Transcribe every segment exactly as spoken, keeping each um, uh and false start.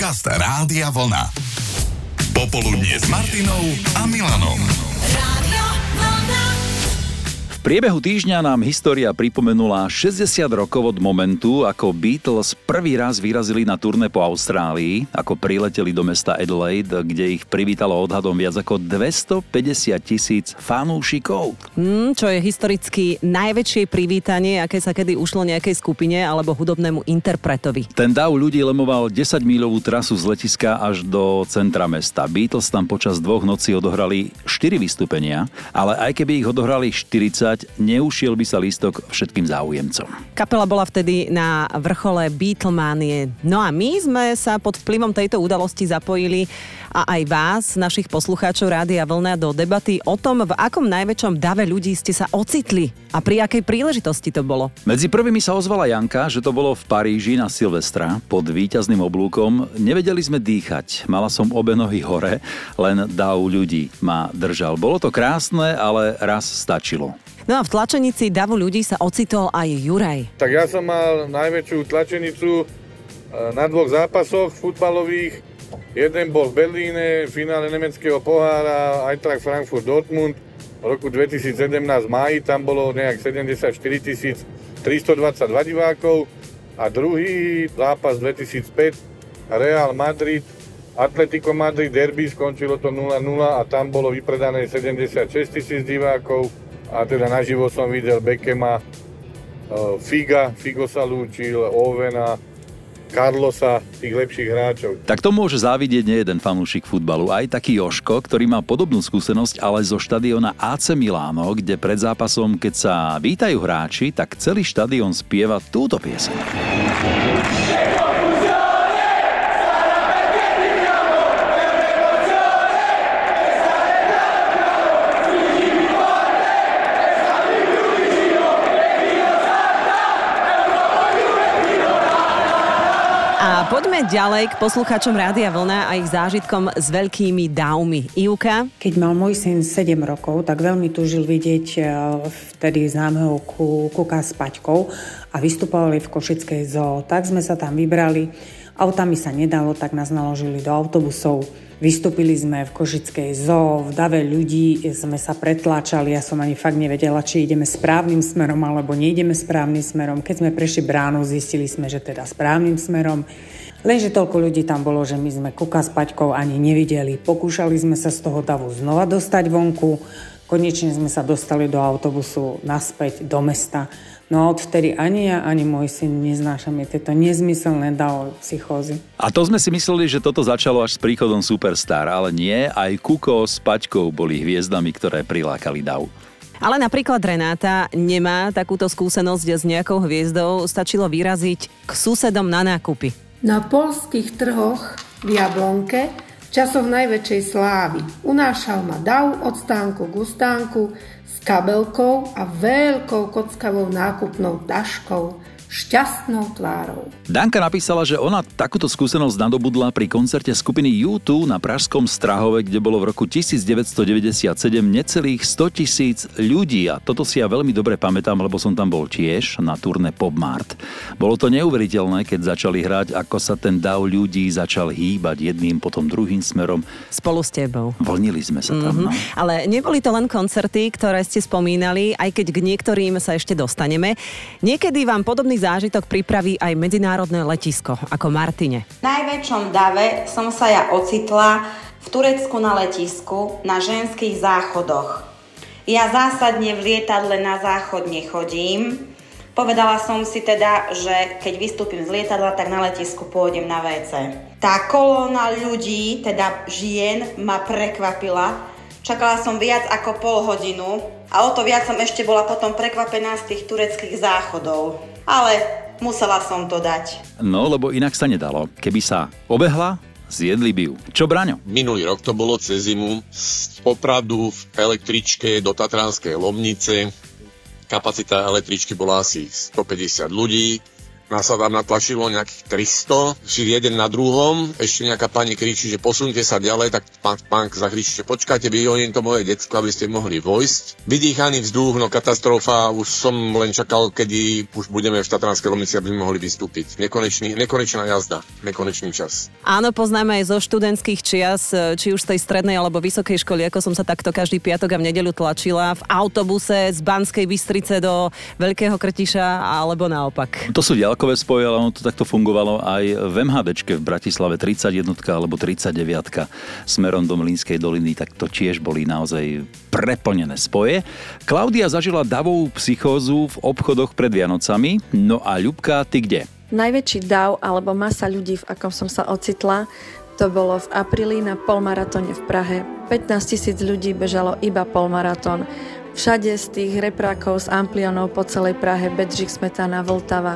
Podcast Rádia Vlna. Popoludnie s Martinou a Milanom. Rádio Vlna. V priebehu týždňa nám história pripomenula šesťdesiat rokov od momentu, ako Beatles prvý raz vyrazili na turné po Austrálii, ako prileteli do mesta Adelaide, kde ich privítalo odhadom viac ako dvestopäťdesiat tisíc fanúšikov. Mm, čo je historicky najväčšie privítanie, aké sa kedy ušlo nejakej skupine alebo hudobnému interpretovi. Ten dav ľudí lemoval desaťmíľovú trasu z letiska až do centra mesta. Beatles tam počas dvoch nocí odohrali štyri vystúpenia, ale aj keby ich odohrali štyridsať, neušiel by sa lístok všetkým záujemcom. Kapela bola vtedy na vrchole Beatlemanie. No a my sme sa pod vplyvom tejto udalosti zapojili a aj vás, našich poslucháčov Rádia Vlna, do debaty o tom, v akom najväčšom dave ľudí ste sa ocitli a pri akej príležitosti to bolo. Medzi prvými sa ozvala Janka, že to bolo v Paríži na Silvestra pod víťazným oblúkom. Nevedeli sme dýchať, mala som obe nohy hore, len dav ľudí ma držal. Bolo to krásne, ale raz stačilo. No a v tlačenici davu ľudí sa ocitol aj Juraj. Tak ja som mal najväčšiu tlačenicu na dvoch zápasoch futbalových. Jeden bol v Berlíne, v finále nemeckého pohára Eintracht Frankfurt Dortmund v roku dvetisícsedemnásť v máji. Tam bolo nejak sedemdesiatštyri tisíc tristodvadsaťdva divákov. A druhý zápas dvetisícpäť Real Madrid, Atletico Madrid derby, skončilo to nula nula a tam bolo vypredané sedemdesiatšesť tisíc divákov. A teda naživo som videl Beckhama, Figa, Figo sa lúčil, Owena, Carlosa, tých lepších hráčov. Tak to môže závidieť nie jeden fanúšik futbalu, aj taký Joško, ktorý má podobnú skúsenosť, ale zo štadióna á cé Milano, kde pred zápasom, keď sa vítajú hráči, tak celý štadión spieva túto pieseň. Poďme ďalej k poslucháčom Rádia Vlna a ich zážitkom s veľkými davmi. Ivka? Keď mal môj syn sedem rokov, tak veľmi túžil vidieť vtedy známeho Kuka s Paťkou a vystupovali v Košickej zoo. Tak sme sa tam vybrali. Autami sa nedalo, tak nás naložili do autobusov. Vystúpili sme v Košickej zoo, v dave ľudí sme sa pretláčali. Ja som ani fakt nevedela, či ideme správnym smerom alebo neideme správnym smerom. Keď sme prešli bránu, zistili sme, že teda správnym smerom. Lenže toľko ľudí tam bolo, že my sme Kuka s Paťkou ani nevideli. Pokúšali sme sa z toho davu znova dostať vonku. Konečne sme sa dostali do autobusu naspäť do mesta. No a odvtedy ani ja, ani môj syn neznášame tieto nezmyselné davové psychózy. A to sme si mysleli, že toto začalo až s príchodom Superstar, ale nie, aj Kuko s Paťkou boli hviezdami, ktoré prilákali dav. Ale napríklad Renáta nemá takúto skúsenosť s nejakou hviezdou, stačilo vyraziť k susedom na nákupy. Na poľských trhoch v Jablonke v časoch najväčšej slávy unášal ma dav od stánku k stánku s kabelkou a veľkou kockavou nákupnou taškou, šťastnou tvárou. Danka napísala, že ona takúto skúsenosť nadobudla pri koncerte skupiny ú dva na pražskom Strahove, kde bolo v roku devätnásťstodeväťdesiatsedem necelých sto tisíc ľudí. A toto si ja veľmi dobre pamätám, lebo som tam bol tiež na turné Pop Mart. Bolo to neuveriteľné, keď začali hrať, ako sa ten dav ľudí začal hýbať jedným potom druhým smerom. Spolu s tebou. Vlnili sme sa tam. Mm-hmm. No. Ale neboli to len koncerty, ktoré ste spomínali, aj keď k niektorým sa ešte dostaneme. Niekedy vám podobný zážitok pripraví aj medzinárodné letisko, ako Martine. V najväčšom dave som sa ja ocitla v Turecku na letisku na ženských záchodoch. Ja zásadne v lietadle na záchod nechodím. Povedala som si teda, že keď vystúpim z lietadla, tak na letisku pôjdem na vé cé. Tá kolóna ľudí, teda žien, ma prekvapila. Čakala som viac ako pol hodinu a o to viac som ešte bola potom prekvapená z tých tureckých záchodov. Ale musela som to dať. No, lebo inak sa nedalo. Keby sa obehla, zjedli by ju. Čo, Braňo? Minulý rok to bolo cez zimu. Z Popradu v električke do Tatranskej Lomnice. Kapacita električky bola asi stopäťdesiat ľudí. Nás sa tam natlačilo nejakých tristo, si jeden na druhom, ešte nejaká pani kričí, že posunte sa ďalej, tak pán, pán zakričí, že počkajte, vyhodím to moje decko, aby ste mohli vojsť. Vydýchaný vzduch, no katastrofa, už som len čakal, kedy už budeme v Tatranskej Lomnici, aby sme mohli vystúpiť. Nekonečný, nekonečná jazda, nekonečný čas. Áno, poznáme aj zo študentských čias, či už z tej strednej alebo vysokej školy, ako som sa takto každý piatok a v nedeľu tlačila v autobuse z Banskej Bystrice do Veľkého Krtiša alebo naopak. To sú ďalkové spoje, ale ono to takto fungovalo aj v MHDčke v Bratislave tridsaťjeden alebo tridsaťdeväť smerom do Mlynskej doliny, tak to tiež boli naozaj preplnené spoje. Klaudia zažila davovú psychózu v obchodoch pred Vianocami, no a Ľubka, ty kde? Najväčší dav alebo masa ľudí, v akom som sa ocitla, to bolo v apríli na polmaratóne v Prahe. pätnásť tisíc ľudí bežalo iba polmaratón. Všade z tých reprákov z amplionov po celej Prahe, Bedřich, Smetana, Vltava.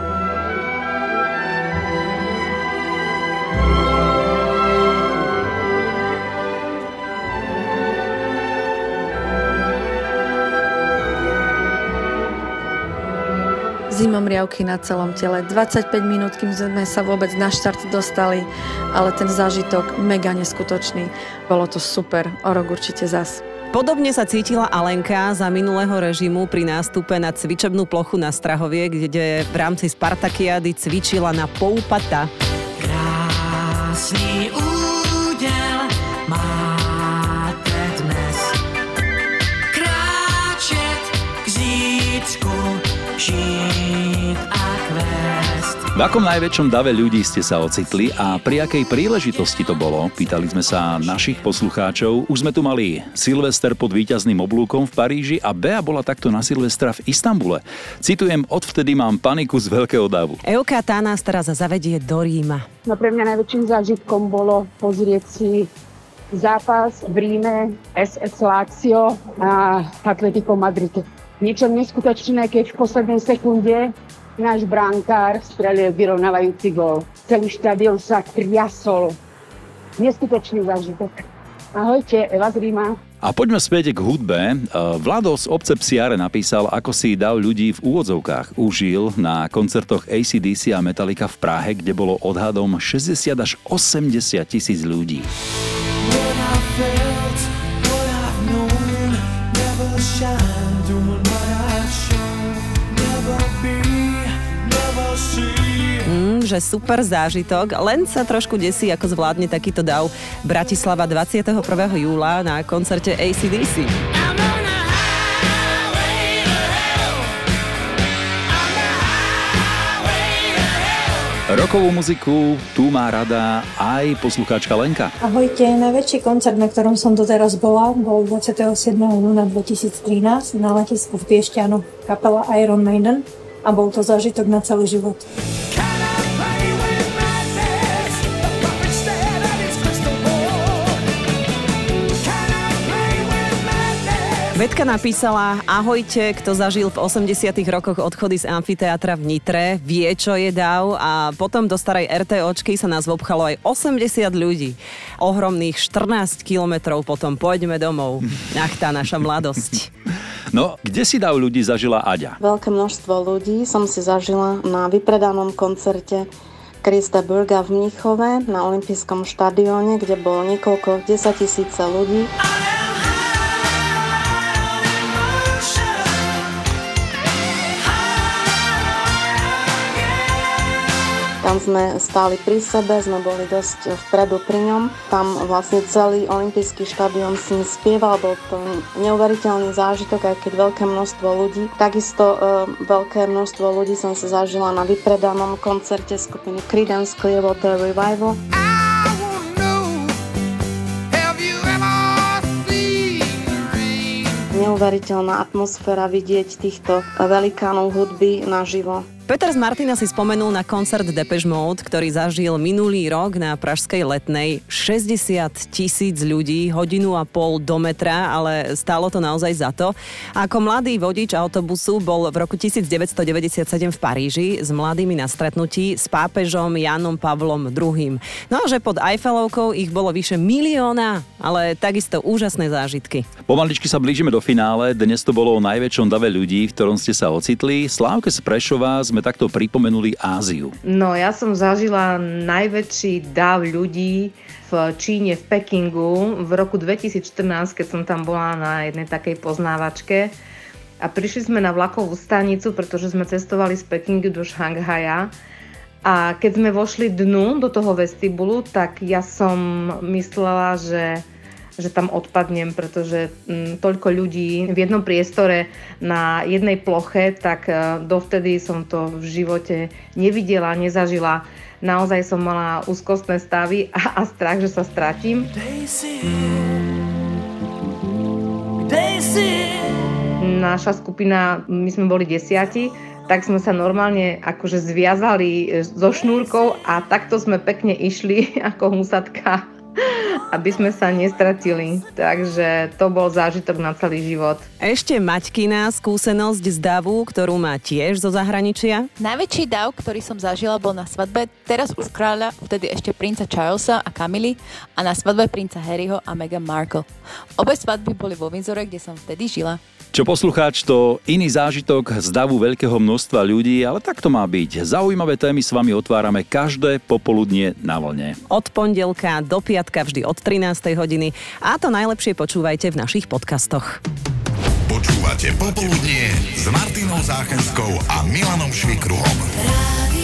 Zimomriavky na celom tele. dvadsaťpäť minút, kým sme sa vôbec na štart dostali, ale ten zážitok mega neskutočný. Bolo to super, o rok určite zas. Podobne sa cítila Alenka za minulého režimu pri nástupe na cvičebnú plochu na Strahovie, kde v rámci Spartakiady cvičila na poupata. Krásny údel máte dnes. Kráčet k zítřku, žít a kvést. V akom najväčšom dave ľudí ste sa ocitli a pri akej príležitosti to bolo? Pýtali sme sa našich poslucháčov. Už sme tu mali Silvester pod víťazným oblúkom v Paríži a Bea bola takto na Silvestra v Istanbule. Citujem, odvtedy mám paniku z veľkého davu. Euka, tá nás teraz zavedie do Ríma. No pre mňa najväčším zážitkom bolo pozrieť si zápas v Ríme es es Lazio a Atletico Madrid. Niečo neskutočné, keď v poslednej sekunde náš brankár strelil vyrovnávajúci gól. Celý štadión sa triasol. Neskutočný zážitok. Ahojte, Eva z Ríma. A poďme späť k hudbe. Vlado z obce Psiare napísal, ako si dav ľudí v úvodzovkách užil na koncertoch á cé dé cé a Metallica v Prahe, kde bolo odhadom šesťdesiat až osemdesiat tisíc ľudí. Mm, že super zážitok, len sa trošku desí, ako zvládne takýto dav Bratislava dvadsiateho prvého júla na koncerte á cé dé cé. Rokovú muziku tu má rada aj poslucháčka Lenka. Ahojte, najväčší koncert, na ktorom som doteraz bola, bol dvadsiateho siedmeho júna dvetisíctrinásť na letisku v Piešťanoch, kapela Iron Maiden, a bol to zážitok na celý život. Vedka napísala, ahojte, kto zažil v osemdesiatych rokoch odchody z amfiteátra v Nitre, vie, čo je dav, a potom do starej RTOčky sa nás obchalo aj osemdesiat ľudí. Ohromných štrnásť kilometrov potom poďme domov. Ach, tá naša mladosť. No, kde si dav ľudí zažila Aďa? Veľké množstvo ľudí som si zažila na vypredanom koncerte Krista Burga v Mníchove na olympijskom štadióne, kde bolo niekoľko desaťtisíce ľudí. Tam sme stáli pri sebe, sme boli dosť vpredu pri ňom. Tam vlastne celý olympijský štadión s ním spieval, bol to neuveriteľný zážitok, aj keď veľké množstvo ľudí. Takisto e, veľké množstvo ľudí som si zažila na vypredanom koncerte skupiny Creedence Clearwater Revival. Neuveriteľná atmosféra vidieť týchto velikánov hudby naživo. Peter z Martina si spomenul na koncert Depeche Mode, ktorý zažil minulý rok na pražskej Letnej. šesťdesiat tisíc ľudí, hodinu a pol do metra, ale stálo to naozaj za to. Ako mladý vodič autobusu bol v roku devätnásťstodeväťdesiatsedem v Paríži s mladými na stretnutí s pápežom Jánom Pavlom druhým. No a že pod Eiffelovkou ich bolo vyše milióna, ale takisto úžasné zážitky. Pomaličky sa blížime do finále. Dnes to bolo o najväčšom dave ľudí, v ktorom ste sa ocitli. Slávke z Prešova sme sme takto pripomenuli Áziu. No, ja som zažila najväčší dav ľudí v Číne, v Pekingu v roku dvetisícštrnásť, keď som tam bola na jednej takej poznávačke. A prišli sme na vlakovú stanicu, pretože sme cestovali z Pekingu do Šanghaja. A keď sme vošli dnu do toho vestibulu, tak ja som myslela, že, že tam odpadnem, pretože m, toľko ľudí v jednom priestore na jednej ploche, tak uh, dovtedy som to v živote nevidela, nezažila. Naozaj som mala úzkostné stavy a, a strach, že sa stratím. Naša skupina, my sme boli desiati, tak sme sa normálne akože zviazali so šnúrkou a takto sme pekne išli ako husatka, aby sme sa nestratili. Takže to bol zážitok na celý život. Ešte Maťkina skúsenosť z davu, ktorú má tiež zo zahraničia. Najväčší dav, ktorý som zažila, bol na svadbe teraz už kráľa, vtedy ešte princa Charlesa a Camily, a na svadbe princa Harryho a Meghan Markle. Obe svadby boli vo Windsore, kde som vtedy žila. Čo poslucháč, to iný zážitok z davu veľkého množstva ľudí, ale tak to má byť. Zaujímavé témy s vami otvárame každé popoludnie na vlne. Od pondelka do piatka vždy od trinástej hodiny a to najlepšie počúvajte v našich podcastoch. Počúvate Popoludnie s Martinou Záchenskou a Milanom Švikruhom.